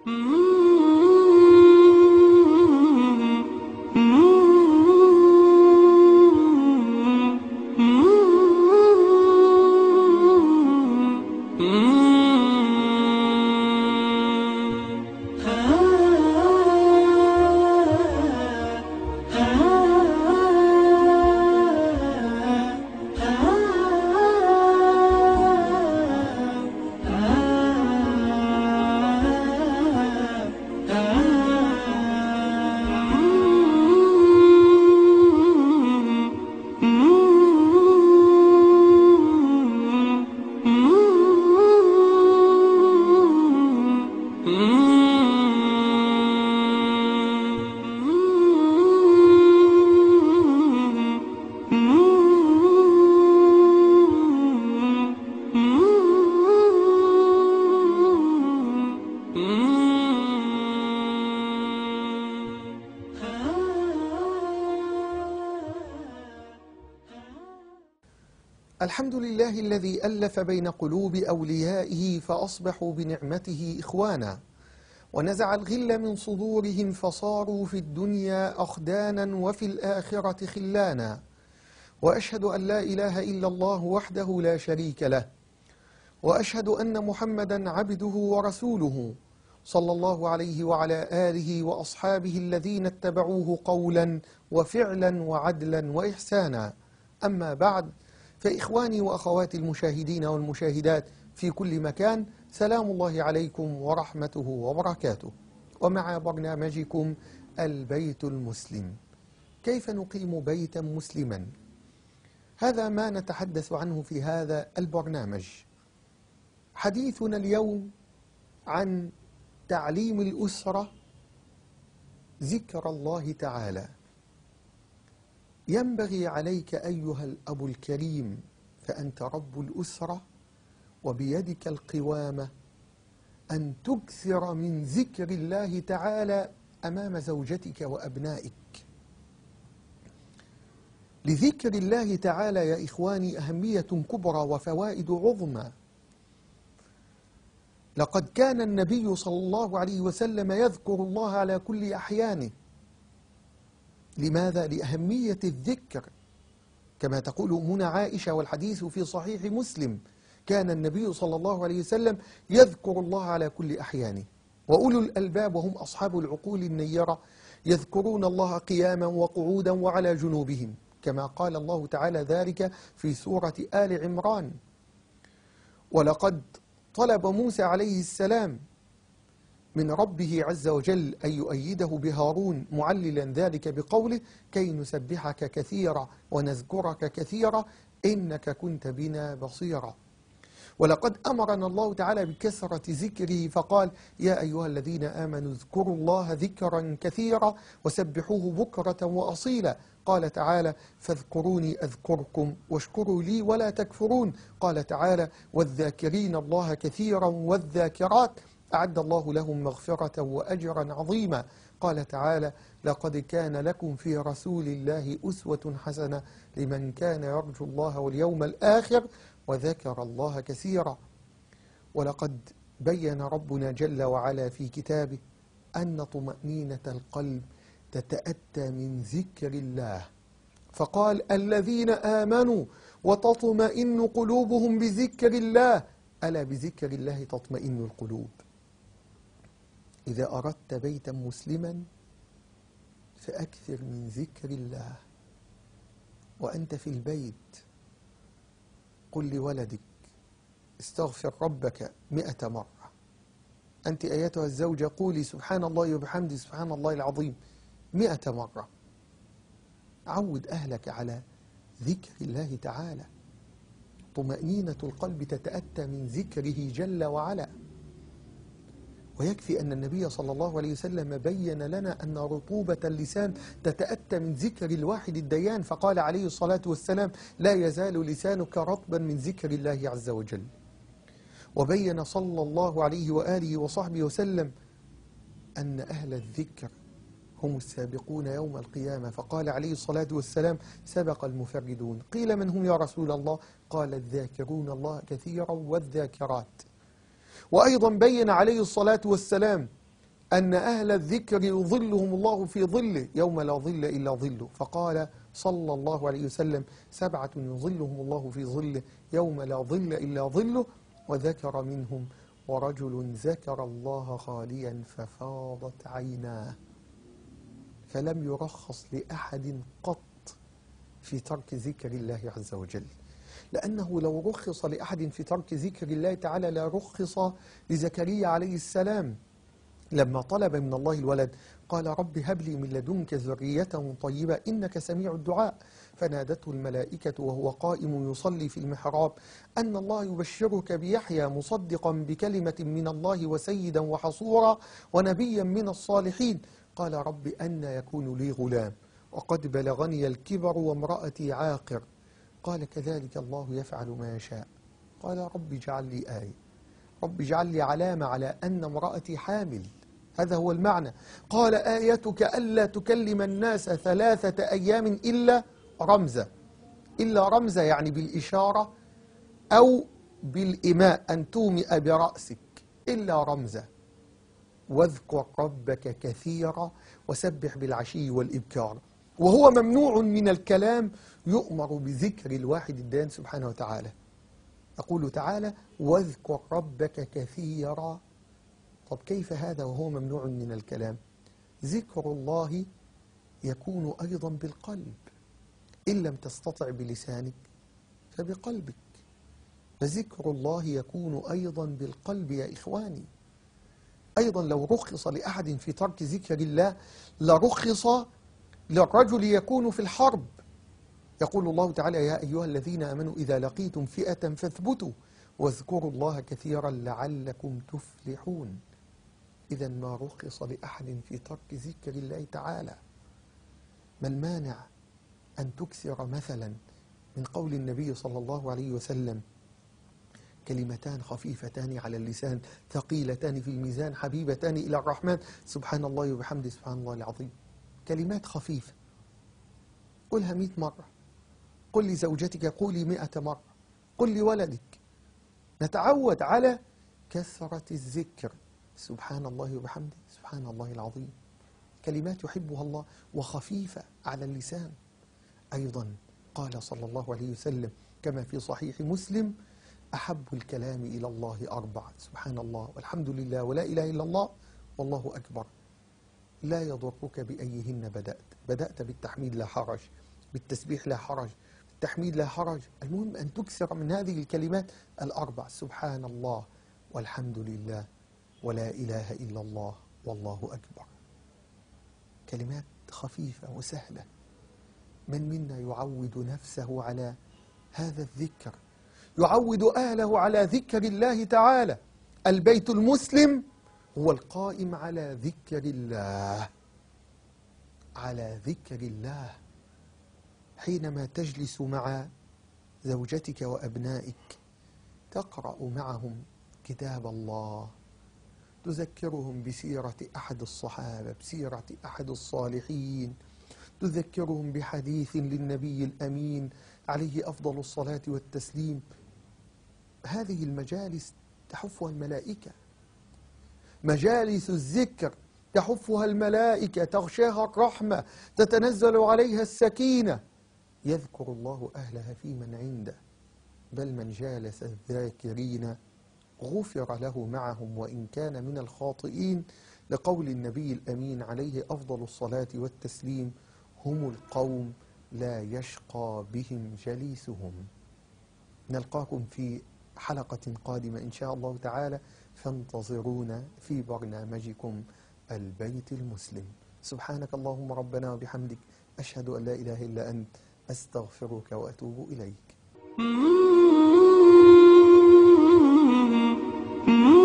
الحمد لله الذي ألف بين قلوب أوليائه فأصبحوا بنعمته إخوانا، ونزع الغل من صدورهم فصاروا في الدنيا أخدانا وفي الآخرة خلانا. وأشهد أن لا إله إلا الله وحده لا شريك له، وأشهد أن محمدا عبده ورسوله صلى الله عليه وعلى آله وأصحابه الذين اتبعوه قولا وفعلا وعدلا وإحسانا. أما بعد، فإخواني وأخواتي المشاهدين والمشاهدات في كل مكان، سلام الله عليكم ورحمته وبركاته، ومع برنامجكم البيت المسلم. كيف نقيم بيتا مسلما؟ هذا ما نتحدث عنه في هذا البرنامج. حديثنا اليوم عن تعليم الأسرة ذكر الله تعالى. ينبغي عليك أيها الأب الكريم، فأنت رب الأسرة وبيدك القوامة، أن تكثر من ذكر الله تعالى أمام زوجتك وأبنائك. لذكر الله تعالى يا إخواني أهمية كبرى وفوائد عظمى. لقد كان النبي صلى الله عليه وسلم يذكر الله على كل أحيانه. لماذا؟ لأهمية الذكر، كما تقول أمنا عائشة والحديث في صحيح مسلم، كان النبي صلى الله عليه وسلم يذكر الله على كل أحيانه. وأولو الألباب وهم أصحاب العقول النيرة يذكرون الله قياما وقعودا وعلى جنوبهم، كما قال الله تعالى ذلك في سورة آل عمران. ولقد طلب موسى عليه السلام من ربه عز وجل أن يؤيده بهارون، معللا ذلك بقوله: كي نسبحك كثيرا ونذكرك كثيرا إنك كنت بنا بصيرا. ولقد أمرنا الله تعالى بكثرة ذكره فقال: يا أيها الذين آمنوا اذكروا الله ذكرا كثيرا وسبحوه بكرة وأصيلا. قال تعالى: فاذكروني أذكركم واشكروا لي ولا تكفرون. قال تعالى: والذاكرين الله كثيرا والذاكرات أعد الله لهم مغفرة وأجرا عظيما. قال تعالى: لقد كان لكم في رسول الله أسوة حسنة لمن كان يرجو الله واليوم الآخر وذكر الله كثيرا. ولقد بين ربنا جل وعلا في كتابه أن طمأنينة القلب تتأتى من ذكر الله، فقال: الذين آمنوا وتطمئن قلوبهم بذكر الله، ألا بذكر الله تطمئن القلوب. إذا أردت بيتا مسلما فأكثر من ذكر الله. وأنت في البيت قل لولدك: استغفر ربك 100 مرة. أنت أيتها الزوجة قولي: سبحان الله وبحمده سبحان الله العظيم 100 مرة. عود أهلك على ذكر الله تعالى. طمأنينة القلب تتأتى من ذكره جل وعلا. ويكفي أن النبي صلى الله عليه وسلم بين لنا أن رطوبة اللسان تتأتى من ذكر الواحد الديان، فقال عليه الصلاة والسلام: لا يزال لسانك رطبا من ذكر الله عز وجل. وبين صلى الله عليه وآله وصحبه وسلم أن أهل الذكر هم السابقون يوم القيامة، فقال عليه الصلاة والسلام: سبق المفردون. قيل: من هم يا رسول الله؟ قال: الذاكرون الله كثيرا والذاكرات. وأيضا بين عليه الصلاة والسلام أن أهل الذكر يظلهم الله في ظله يوم لا ظل إلا ظله. فقال صلى الله عليه وسلم: 7 يظلهم الله في ظله يوم لا ظل إلا ظله، وذكر منهم: ورجل ذكر الله خاليا ففاضت عيناه. فلم يرخص لأحد قط في ترك ذكر الله عز وجل، لأنه لو رخص لأحد في ترك ذكر الله تعالى لا رخص لزكريا عليه السلام لما طلب من الله الولد. قال: رب هب لي من لدنك ذرية طيبة إنك سميع الدعاء. فنادته الملائكة وهو قائم يصلي في المحراب أن الله يبشرك بيحيى مصدقا بكلمة من الله وسيدا وحصورا ونبيا من الصالحين. قال: رب أنى يكون لي غلام وقد بلغني الكبر وامرأتي عاقر. قال: كذلك الله يفعل ما يشاء. قال: رب اجعل لي آية، رب اجعل لي علامة على أن امرأتي حامل. هذا هو المعنى. قال: آيتك ألا تكلم الناس 3 أيام إلا رمزا. إلا رمزا يعني بالإشارة أو بالإيماء، أن تومئ برأسك، إلا رمزا. واذكر ربك كثيرا وسبح بالعشي والإبكار. وهو ممنوع من الكلام، يؤمر بذكر الواحد الديان سبحانه وتعالى. يقول تعالى: واذكر ربك كثيرا. طب كيف هذا وهو ممنوع من الكلام؟ ذكر الله يكون أيضا بالقلب، إن لم تستطع بلسانك فبقلبك. فذكر الله يكون أيضا بالقلب يا إخواني. أيضا لو رخص لأحد في ترك ذكر الله لرخص للرجل يكون في الحرب. يقول الله تعالى: يا أيها الذين آمنوا إذا لقيتم فئة فاثبتوا واذكروا الله كثيرا لعلكم تفلحون. إذا ما رخص لأحد في ترك ذكر الله تعالى. ما المانع أن تكثر مثلا من قول النبي صلى الله عليه وسلم: كلمتان خفيفتان على اللسان ثقيلتان في الميزان حبيبتان إلى الرحمن سبحان الله وبحمده سبحان الله العظيم. كلمات خفيفة قلها 100 مرة، قل لزوجتك قولي 100 مرة، قل لولدك. نتعود على كثرة الذكر سبحان الله وبحمده سبحان الله العظيم. كلمات يحبها الله وخفيفة على اللسان. أيضا قال صلى الله عليه وسلم كما في صحيح مسلم: أحب الكلام إلى الله 4: سبحان الله والحمد لله ولا إله إلا الله والله أكبر. لا يضرك بأيهن بدأت بالتحميد لا حرج، بالتسبيح لا حرج، بالتحميد لا حرج. المهم أن تكثر من هذه الكلمات 4: سبحان الله والحمد لله ولا إله إلا الله والله أكبر. كلمات خفيفة وسهلة. من منا يعود نفسه على هذا الذكر، يعود أهله على ذكر الله تعالى؟ البيت المسلم هو القائم على ذكر الله، على ذكر الله. حينما تجلس مع زوجتك وأبنائك تقرأ معهم كتاب الله، تذكرهم بسيرة أحد الصحابة، بسيرة أحد الصالحين، تذكرهم بحديث للنبي الأمين عليه أفضل الصلاة والتسليم. هذه المجالس تحفها الملائكة، مجالس الذكر تحفها الملائكة، تغشاها الرحمة، تتنزل عليها السكينة. يذكر الله أهلها في من عنده، بل من جالس الذاكرين غفر له معهم وإن كان من الخاطئين، لقول النبي الأمين عليه أفضل الصلاة والتسليم: هم القوم لا يشقى بهم جليسهم. نلقاكم في حلقة قادمة إن شاء الله تعالى، فانتظرونا في برنامجكم البيت المسلم. سبحانك اللهم ربنا وبحمدك، أشهد أن لا إله إلا أنت، أستغفرك وأتوب إليك.